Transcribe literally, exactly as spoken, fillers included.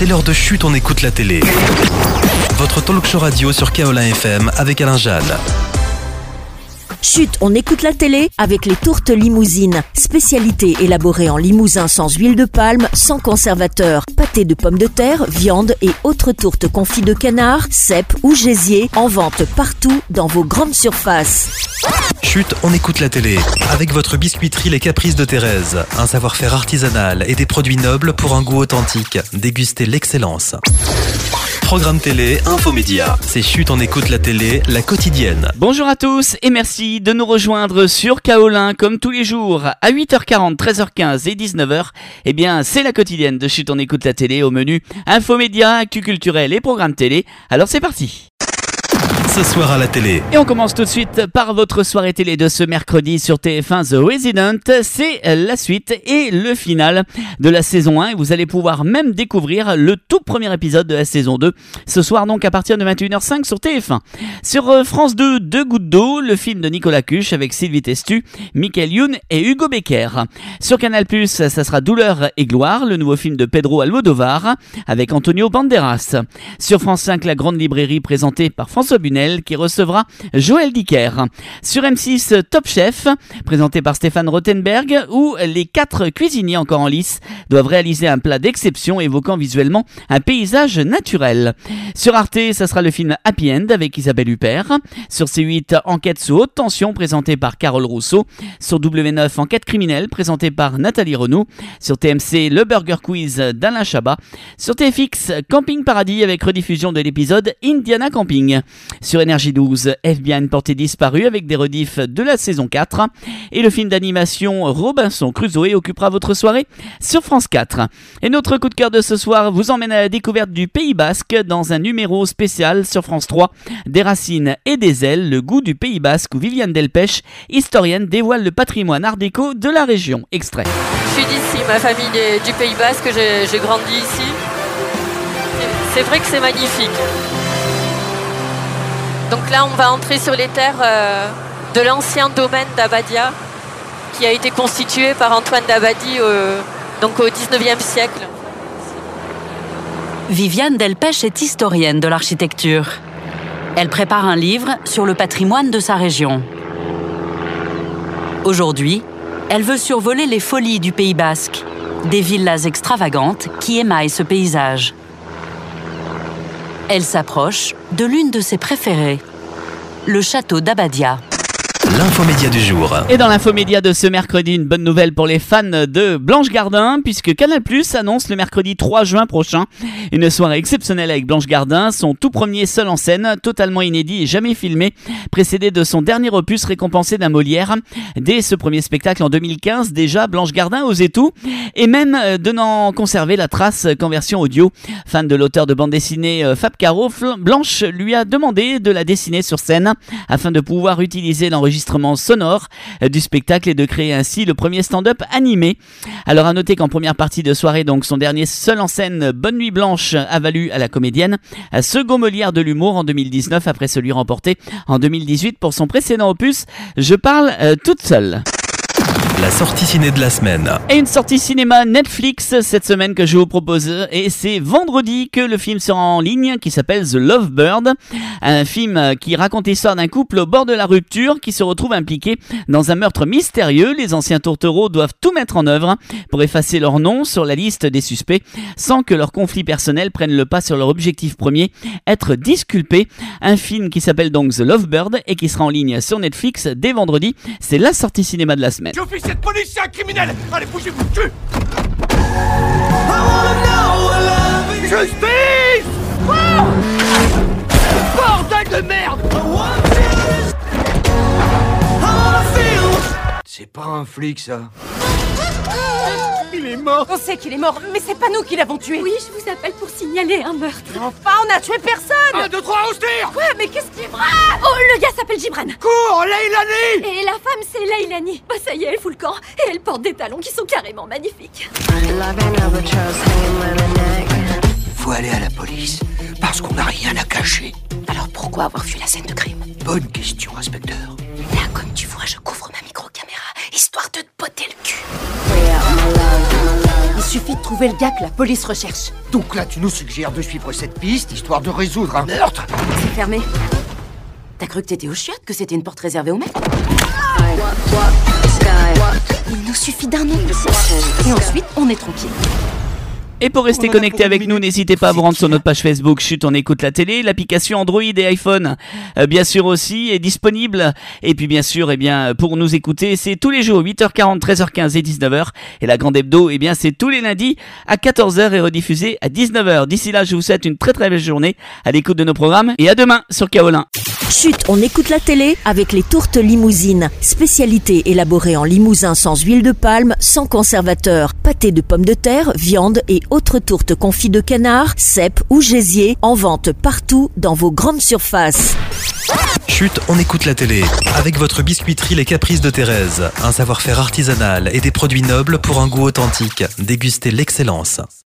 C'est l'heure de Chut, on écoute la télé. Votre talk show radio sur Kaolin F M avec Alain Jeanne. Chut, on écoute la télé avec les tourtes limousines. Spécialité élaborée en limousin sans huile de palme, sans conservateur. Pâté de pommes de terre, viande et autres tourtes confites de canard, cèpes ou gésier. En vente partout dans vos grandes surfaces. Chut, on écoute la télé avec votre biscuiterie Les Caprices de Thérèse. Un savoir-faire artisanal et des produits nobles pour un goût authentique. Dégustez l'excellence. Programme télé, infomédia. C'est Chut, on écoute la télé, la quotidienne. Bonjour à tous et merci de nous rejoindre sur Kaolin comme tous les jours à huit heures quarante, treize heures quinze et dix-neuf heures. Eh bien, c'est la quotidienne de Chut, on écoute la télé au menu infomédia, actu culturel et programme télé. Alors c'est parti. Ce soir à la télé. Et on commence tout de suite par votre soirée télé de ce mercredi sur T F un The Resident. C'est la suite et le final de la saison un et vous allez pouvoir même découvrir le tout premier épisode de la saison deux ce soir donc à partir de vingt et une heures cinq sur T F un. Sur France deux, Deux gouttes d'eau, le film de Nicolas Cuche avec Sylvie Testu, Michael Youn et Hugo Becker. Sur Canal plus, ça sera Douleur et gloire, le nouveau film de Pedro Almodovar avec Antonio Banderas. Sur France cinq, La Grande Librairie présentée par François Bunel qui recevra Joël Dicker. Sur M six, Top Chef, présenté par Stéphane Rothenberg, où les quatre cuisiniers encore en lice doivent réaliser un plat d'exception évoquant visuellement un paysage naturel. Sur Arte, ça sera le film Happy End avec Isabelle Huppert. Sur C huit, Enquête sous haute tension, présenté par Carole Rousseau. Sur W neuf, Enquête criminelle, présenté par Nathalie Renaud. Sur T M C, Le Burger Quiz d'Alain Chabat. Sur T F X, Camping Paradis avec rediffusion de l'épisode Indiana Camping. Sur Énergie douze, F B I une portée disparue avec des rediffs de la saison quatre. Et le film d'animation Robinson Crusoe occupera votre soirée sur France quatre. Et notre coup de cœur de ce soir vous emmène à la découverte du Pays Basque dans un numéro spécial sur France trois. Des racines et des ailes, le goût du Pays Basque où Viviane Delpech, historienne, dévoile le patrimoine art déco de la région. Extrait. Je suis d'ici, ma famille est du Pays Basque, j'ai, j'ai grandi ici. C'est, c'est vrai que c'est magnifique. Donc là, on va entrer sur les terres euh, de l'ancien domaine d'Abadia qui a été constitué par Antoine d'Abadie euh, donc au dix-neuvième siècle. Viviane Delpech est historienne de l'architecture. Elle prépare un livre sur le patrimoine de sa région. Aujourd'hui, elle veut survoler les folies du Pays Basque, des villas extravagantes qui émaillent ce paysage. Elle s'approche de l'une de ses préférées, le château d'Abadia. L'infomédia du jour. Et dans l'infomédia de ce mercredi, une bonne nouvelle pour les fans de Blanche Gardin, puisque Canal plus annonce le mercredi trois juin prochain une soirée exceptionnelle avec Blanche Gardin, son tout premier seul en scène, totalement inédit et jamais filmé, précédé de son dernier opus récompensé d'un Molière. Dès ce premier spectacle en deux mille quinze, déjà Blanche Gardin osait tout, et même de n'en conserver la trace qu'en version audio. Fan de l'auteur de bande dessinée Fab Caro, Blanche lui a demandé de la dessiner sur scène afin de pouvoir utiliser l'enregistrement sonore du spectacle et de créer ainsi le premier stand-up animé. Alors à noter qu'en première partie de soirée, donc son dernier seul en scène, Bonne Nuit Blanche, a valu à la comédienne un second Molière de l'humour en deux mille dix-neuf après celui remporté en deux mille dix-huit pour son précédent opus Je parle euh, toute seule. La sortie ciné de la semaine. Et une sortie cinéma Netflix cette semaine que je vous propose, et c'est vendredi que le film sera en ligne, qui s'appelle The Lovebird, un film qui raconte l'histoire d'un couple au bord de la rupture qui se retrouve impliqué dans un meurtre mystérieux. Les anciens tourtereaux doivent tout mettre en œuvre pour effacer leur nom sur la liste des suspects sans que leurs conflits personnels prennent le pas sur leur objectif premier, être disculpés. Un film qui s'appelle donc The Lovebird et qui sera en ligne sur Netflix dès vendredi. C'est la sortie cinéma de la semaine. Officier de police, c'est un criminel! Allez, bougez-vous le cul! Justice! Oh! Bordel de merde! C'est pas un flic, ça. Il est mort! On sait qu'il est mort, mais c'est pas nous qui l'avons tué. Oui, je vous appelle pour signaler un meurtre. Enfin, on a tué personne! Un, deux, trois, au tir! Ouais, mais qu'est-ce qui est vrai? Oh, le gars s'appelle Gibran. Cours, Leilani! Et la femme, c'est Leilani. Bah ça y est, elle fout le camp. Et elle porte des talons qui sont carrément magnifiques. Faut aller à la police, parce qu'on n'a rien à cacher. Alors pourquoi avoir fui la scène de crime? Bonne question, inspecteur. Là, comme tu vois, je couvre ma micro-caméra, histoire de te botter le cul. Il suffit de Trouver le gars que la police recherche. Donc là, tu nous suggères de suivre cette piste, histoire de résoudre un meurtre? C'est fermé. T'as cru que t'étais au chiottes, que c'était une porte réservée aux mecs? Il nous suffit d'un nom. Et ensuite, on est tranquille. Et pour rester connecté avec nous, n'hésitez pas à vous rendre sur notre page Facebook Chut, on écoute la télé. L'application Android et iPhone, euh, bien sûr aussi, est disponible. Et puis bien sûr, eh bien, pour nous écouter, c'est tous les jours, huit heures quarante, treize heures quinze et dix-neuf heures. Et la grande hebdo, eh bien, c'est tous les lundis à quatorze heures et rediffusé à dix-neuf heures. D'ici là, je vous souhaite une très très belle journée à l'écoute de nos programmes. Et à demain sur Kaolin. Chut, on écoute la télé avec les tourtes limousines. Spécialité élaborée en limousin sans huile de palme, sans conservateur. Pâté de pommes de terre, viande et autres tourtes confites de canard, cèpe ou gésier. En vente partout dans vos grandes surfaces. Chut, on écoute la télé. Avec votre biscuiterie Les Caprices de Thérèse. Un savoir-faire artisanal et des produits nobles pour un goût authentique. Dégustez l'excellence.